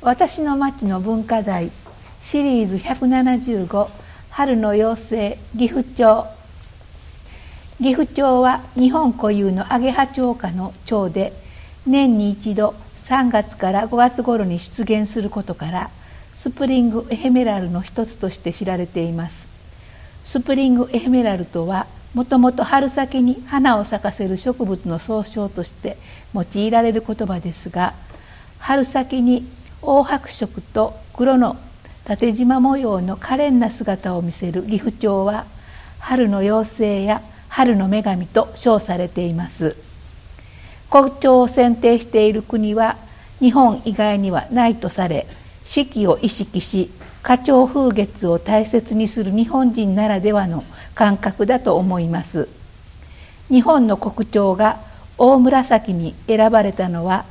私の町の文化財シリーズ175春の妖精岐阜町。岐阜町は日本固有のアゲハチョウ科の町で、年に一度3月から5月頃に出現することからスプリングエヘメラルの一つとして知られています。スプリングエヘメラルとはもともと春先に花を咲かせる植物の総称として用いられる言葉ですが、春先に黄白色と黒の縦縞模様の可憐な姿を見せる岐阜町は、春の妖精や春の女神と称されています。国鳥を選定している国は日本以外にはないとされ、四季を意識し花鳥風月を大切にする日本人ならではの感覚だと思います。日本の国鳥が大紫に選ばれたのは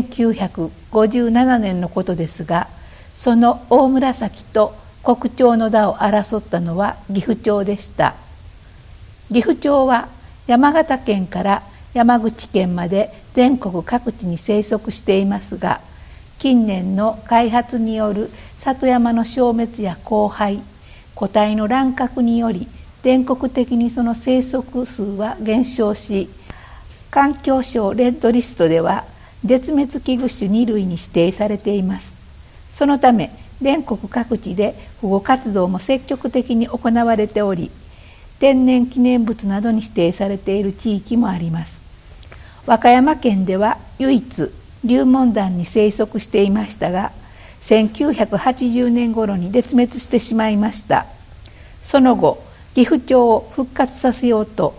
1957年のことですが、その大紫と国鳥の座を争ったのは岐阜町でした。岐阜町は山形県から山口県まで全国各地に生息していますが、近年の開発による里山の消滅や荒廃、個体の乱獲により全国的にその生息数は減少し、環境省レッドリストでは絶滅危惧種2類に指定されています。そのため全国各地で保護活動も積極的に行われており、天然記念物などに指定されている地域もあります。和歌山県では唯一流紋団に生息していましたが、1980年頃に絶滅してしまいました。その後岐阜町を復活させようと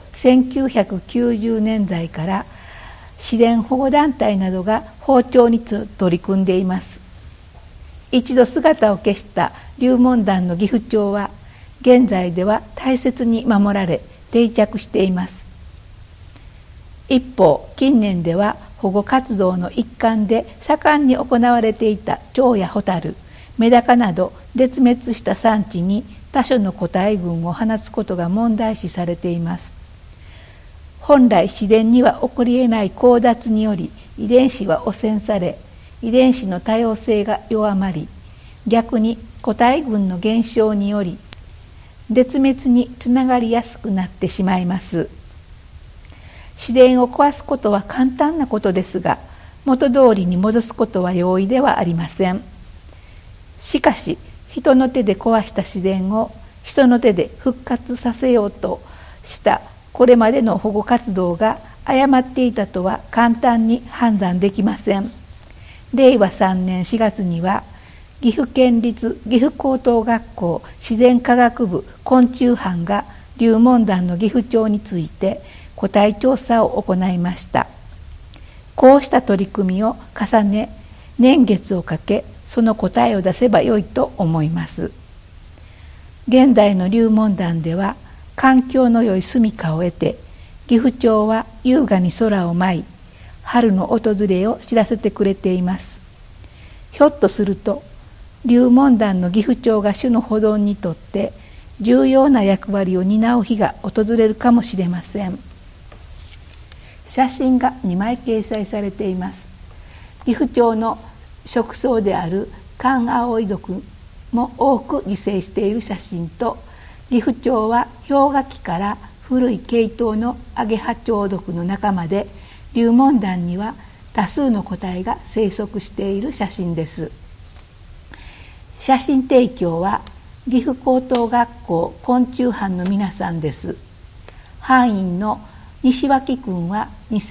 1990年代から自然保護団体などが放鳥に取り組んでいます。一度姿を消した流紋団の岐阜町は現在では大切に守られ定着しています。一方、近年では保護活動の一環で盛んに行われていた蝶やホタル、メダカなど絶滅した産地に他種の個体群を放つことが問題視されています。本来自然には起こり得ない交雑により遺伝子は汚染され、遺伝子の多様性が弱まり、逆に個体群の減少により絶滅につながりやすくなってしまいます。自然を壊すことは簡単なことですが、元通りに戻すことは容易ではありません。しかし人の手で壊した自然を人の手で復活させようとしたこれまでの保護活動が誤っていたとは簡単に判断できません。令和3年4月には岐阜県立岐阜高等学校自然科学部昆虫班が流紋団の岐阜町について個体調査を行いました。こうした取り組みを重ね、年月をかけその答えを出せばよいと思います。現代の流紋団では環境の良い住みかを得て、岐阜町は優雅に空を舞い、春の訪れを知らせてくれています。ひょっとすると流紋団の岐阜町が種の保存にとって重要な役割を担う日が訪れるかもしれません。写真が2枚掲載されています。岐阜町の食草であるカンアオイ毒も多く自生している写真と、岐阜町は氷河期から古い系統のアゲハチョウ毒の仲間で、流紋団には多数の個体が生息している写真です。写真提供は岐阜高等学校昆虫班の皆さんです。班員の西脇君は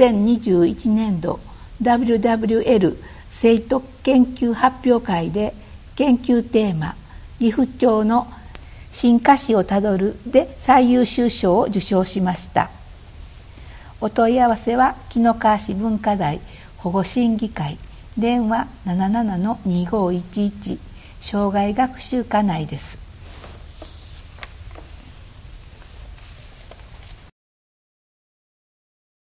2021年度 WWL 生徳研究発表会で研究テーマ岐阜町の進化史をたどるで最優秀賞を受賞しました。お問い合わせは紀の川市文化財保護審議会電話 77-2511 障害学習課内です。